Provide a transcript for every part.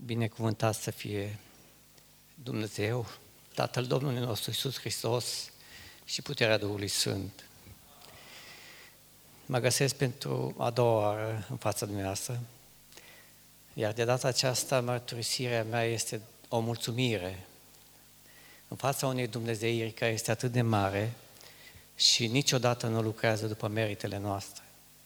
Binecuvântat să fie Dumnezeu, Tatăl Domnului nostru Iisus Hristos și puterea Duhului Sfânt. Mă găsesc pentru a doua oară în fața dumneavoastră, iar de data aceasta mărturisirea mea este o mulțumire în fața unei Dumnezeiri care este atât de mare și niciodată nu lucrează după meritele noastre.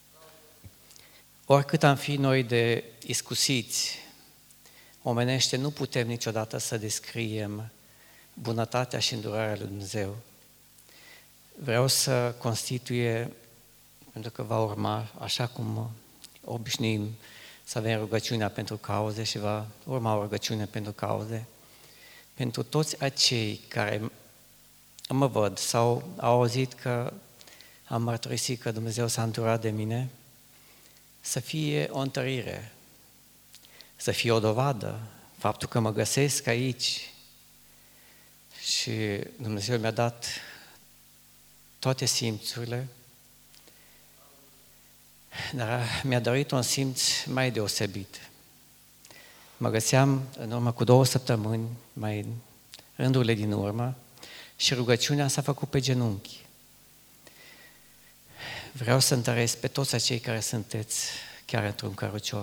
Oricât am fi noi de iscusiți, omenește, nu putem niciodată să descriem bunătatea și îndurarea lui Dumnezeu. Vreau să constituie, pentru că va urma, așa cum obișnuim, să avem rugăciunea pentru cauze și va urma o rugăciune pentru cauze, pentru toți acei care mă văd sau au auzit că am mărturisit că Dumnezeu s-a îndurat de mine, să fie o întărire, să fie o dovadă, faptul că mă găsesc aici și Dumnezeu mi-a dat toate simțurile, dar mi-a dorit un simț mai deosebit. Mă găseam în urmă cu 2 săptămâni, mai în rândurile din urmă, și rugăciunea s-a făcut pe genunchi. Vreau să întăresc pe toți acei care sunteți chiar într-un cărucior.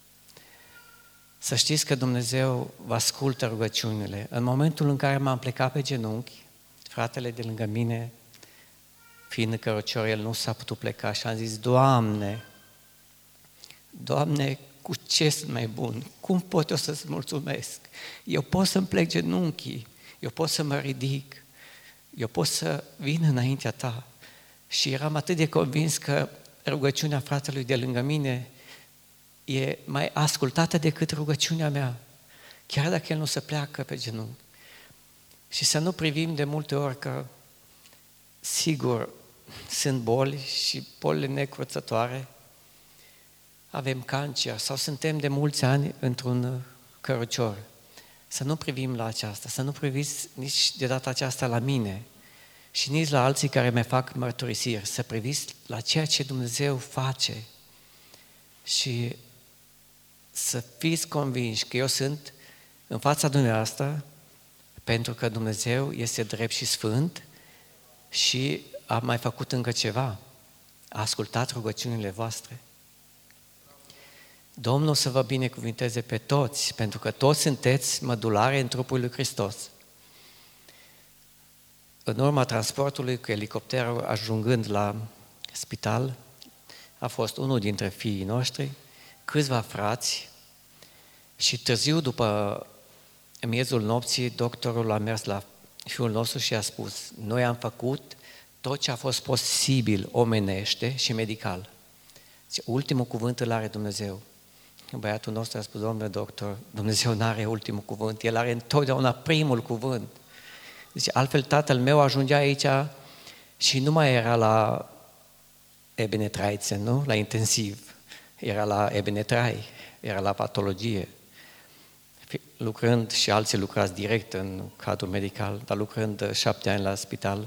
Să știți că Dumnezeu vă ascultă rugăciunile. În momentul în care m-am plecat pe genunchi, fratele de lângă mine, fiind în cărucior, el nu s-a putut pleca și am zis: Doamne, Doamne, cu ce sunt mai bun? Cum pot eu să-ți mulțumesc? Eu pot să-mi plec genunchii, eu pot să mă ridic, eu pot să vin înaintea Ta. Și eram atât de convins că rugăciunea fratelui de lângă mine e mai ascultată decât rugăciunea mea, chiar dacă el nu se pleacă pe genunchi. Și să nu privim de multe ori că, sigur, sunt boli și bolile necurățătoare, avem cancer sau suntem de mulți ani într-un cărucior. Să nu privim la aceasta, să nu priviți nici de data aceasta la mine și nici la alții care mi fac mărturisiri, să priviți la ceea ce Dumnezeu face și să fiți convinși că eu sunt în fața dumneavoastră pentru că Dumnezeu este drept și sfânt și a mai făcut încă ceva. A ascultat rugăciunile voastre. Domnul să vă binecuvinteze pe toți, pentru că toți sunteți mădulare în trupul lui Hristos. În urma transportului cu elicopterul ajungând la spital, a fost unul dintre fiii noștri, câțiva frați și târziu, după miezul nopții, doctorul a mers la fiul nostru și a spus: noi am făcut tot ce a fost posibil omenește și medical. Ultimul cuvânt îl are Dumnezeu. Băiatul nostru a spus: domnule doctor, Dumnezeu nu are ultimul cuvânt, El are întotdeauna primul cuvânt. Deci, altfel tatăl meu ajungea aici și nu mai era la Ebenetraitzen, nu? La intensiv. Era la Ebenetrai, era la patologie. Lucrând, și alții lucrați direct în cadrul medical, dar lucrând 7 ani la spital,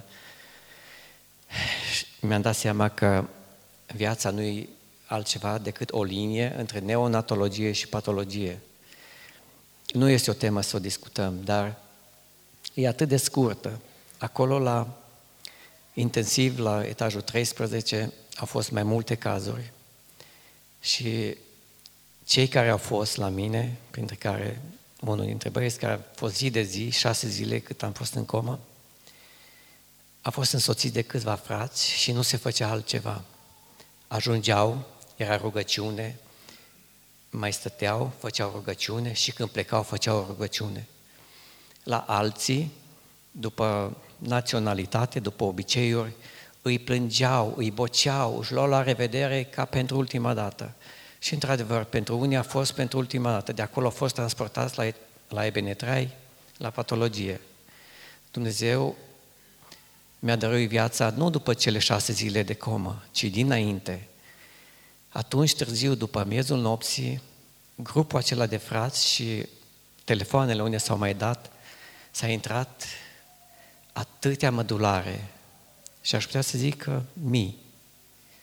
mi-am dat seama că viața nu e altceva decât o linie între neonatologie și patologie. Nu este o temă să o discutăm, dar e atât de scurtă. Acolo, la intensiv, la etajul 13, au fost mai multe cazuri și cei care au fost la mine, printre care unul dintre băieți care a fost zi de zi, 6 zile cât am fost în comă, a fost însoțit de câțiva frați și nu se făcea altceva. Ajungeau, era rugăciune, mai stăteau, făceau rugăciune și când plecau făceau rugăciune. La alții, după naționalitate, după obiceiuri, îi plângeau, îi boceau, își luau la revedere ca pentru ultima dată. Și într-adevăr, pentru unii a fost pentru ultima dată. De acolo au fost transportați la Ebenetrai, la patologie. Dumnezeu mi-a dăruit viața nu după cele 6 zile de comă, ci dinainte. Atunci, târziu, după miezul nopții, grupul acela de frați și telefoanele unde s-au mai dat, s-a intrat atâtea mădulare și aș putea să zic că mii.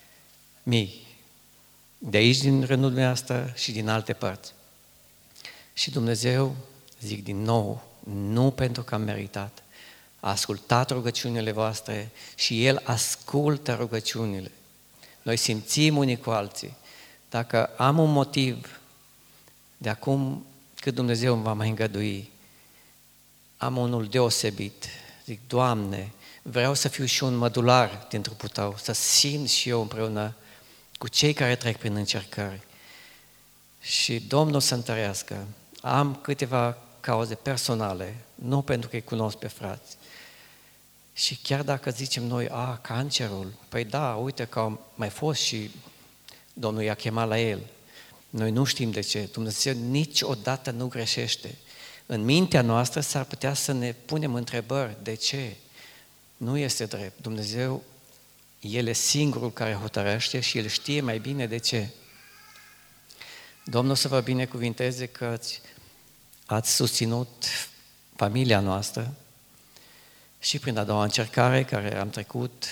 De aici, din rândul dumneavoastră și din alte părți. Și Dumnezeu, zic din nou, nu pentru că am meritat, a ascultat rugăciunile voastre și El ascultă rugăciunile. Noi simțim unii cu alții. Dacă am un motiv de acum cât Dumnezeu îmi va mai îngădui, am unul deosebit. Zic, Doamne, vreau să fiu și un mădular din trupul Tău, să simt și eu împreună cu cei care trec prin încercări. Și Domnul să întărească. Am câteva cauze personale, nu pentru că îi cunosc pe frați. Și chiar dacă zicem noi, cancerul, păi da, uite că au mai fost și Domnul i-a chemat la el. Noi nu știm de ce. Dumnezeu niciodată nu greșește. În mintea noastră s-ar putea să ne punem întrebări. De ce? Nu este drept. Dumnezeu, El e singurul care hotărăște și El știe mai bine de ce. Domnul să vă binecuvinteze că ați susținut familia noastră și prin a doua încercare care am trecut.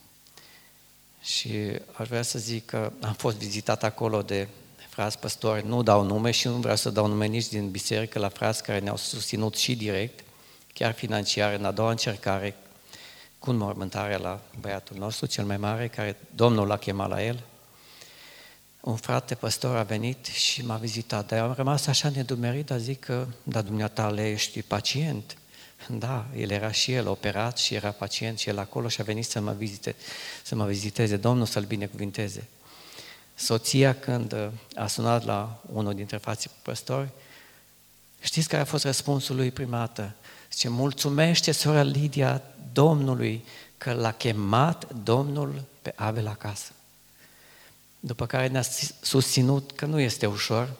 Și aș vrea să zic că am fost vizitat acolo de frați păstori, nu dau nume și nu vreau să dau nume nici din biserică, la frați care ne-au susținut și direct, chiar financiar, în a doua încercare, cu înmormântarea la băiatul nostru, cel mai mare, care Domnul l-a chemat la el. Un frate păstor a venit și m-a vizitat, dar am rămas așa nedumerit, dar zic că, da, dumneata, ești pacient. Da, el era și el operat și era pacient și el acolo și a venit să mă viziteze, Domnul să-l binecuvinteze. Soția, când a sunat la unul dintre frații păstori, știți care a fost răspunsul lui prima dată? Zice, mulțumește sora Lidia Domnului că l-a chemat Domnul pe Abel acasă. După care ne-a susținut că nu este ușor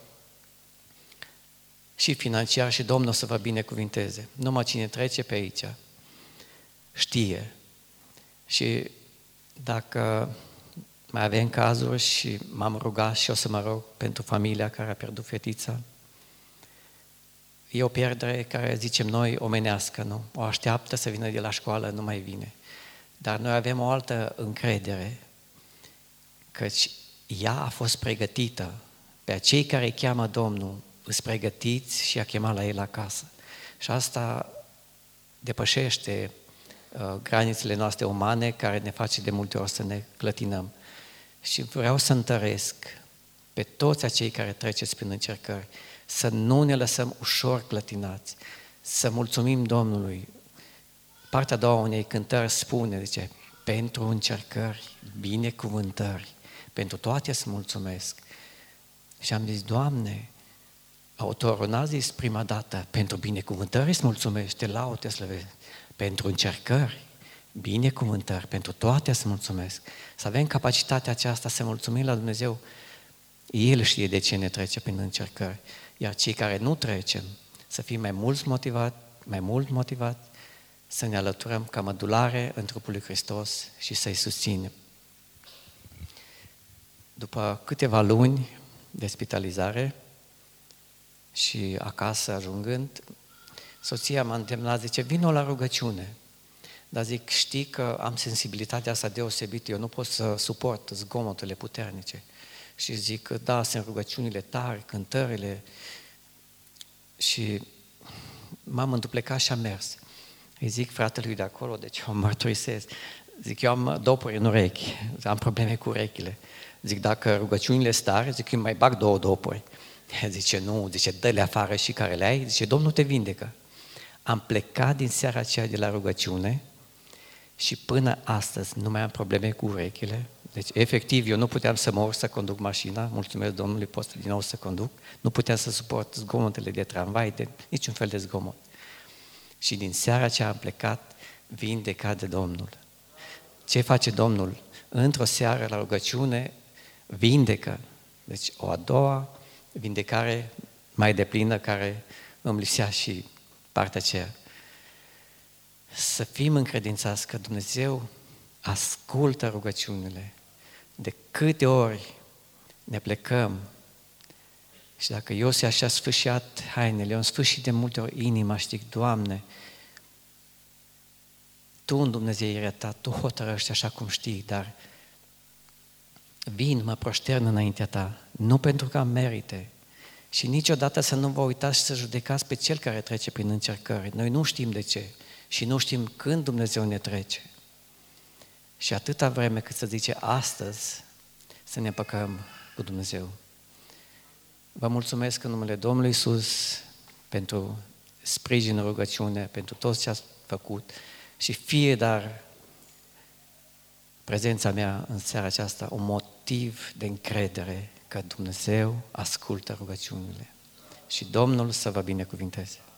și financiar și Domnul să vă binecuvinteze. Numai cine trece pe aici știe. Și dacă mai avem cazuri și m-am rugat și o să mă rog pentru familia care a pierdut fetița, e o pierdere care, zicem noi, omenească, nu? O așteaptă să vină de la școală, nu mai vine. Dar noi avem o altă încredere, căci ea a fost pregătită. Pe acei care îi cheamă Domnul, îți pregătiți și a chemat la el acasă. Și asta depășește granițele noastre umane, care ne face de multe ori să ne clătinăm. Și vreau să întăresc pe toți acei care treceți prin încercări, să nu ne lăsăm ușor clătinați, să mulțumim Domnului. Partea a doua unei cântări spune, zice, pentru încercări, binecuvântări, pentru toate să mulțumesc. Și am zis, Doamne, autorul n-a zis prima dată, pentru binecuvântări îți mulțumesc, te laud, te slăvesc, pentru încercări, binecuvântări, pentru toate să mulțumesc. Să avem capacitatea aceasta să mulțumim la Dumnezeu. El știe de ce ne trece prin încercări. Iar cei care nu trecem, să fim mai mult motivați, să ne alăturăm ca mădulare în trupul lui Hristos și să-i susținem. După câteva luni de spitalizare și acasă ajungând, soția m-a îndemnat, zice, vino la rugăciune. Dar zic, știi că am sensibilitatea asta deosebită, eu nu pot să suport zgomoturile puternice. Și zic, da, sunt rugăciunile tari, cântările. Și m-am înduplecat și am mers. Îi zic fratelui de acolo, deci eu mărturisesc. Zic, eu am dopuri în urechi, am probleme cu urechile. Zic, dacă rugăciunile sunt tari, zic, eu mai bag 2 dopuri. Zice, nu, zice, dă-le afară și care le ai. Zice, Domnul te vindecă. Am plecat din seara aceea de la rugăciune și până astăzi nu mai am probleme cu urechile. Deci, efectiv, eu nu puteam să mă urc să conduc mașina, mulțumesc Domnului, pot din nou să conduc, nu puteam să suport zgomotele de tramvai, de niciun fel de zgomot. Și din seara aceea am plecat vindecat de Domnul. Ce face Domnul? Într-o seară la rugăciune, vindecă. Deci, o a doua vindecare mai deplină care îmi lipsea și partea aceea. Să fim încredințați că Dumnezeu ascultă rugăciunile. De câte ori ne plecăm și dacă Iosea și-a sfâșiat hainele, eu am sfârșit de multe ori inima și zic, Doamne, Tu în Dumnezeirea Ta, Tu hotărăști așa cum știi, dar vin, mă proștern înaintea Ta, nu pentru că am merite, Și niciodată să nu vă uitați și să judecați pe cel care trece prin încercări. Noi nu știm de ce și nu știm când Dumnezeu ne trece. Și atâta vreme cât se zice astăzi să ne păcăm cu Dumnezeu. Vă mulțumesc în numele Domnului Iisus pentru sprijin, rugăciune, pentru tot ce ați făcut și fie dar prezența mea în seara aceasta un motiv de încredere că Dumnezeu ascultă rugăciunile. Și Domnul să vă binecuvinteze.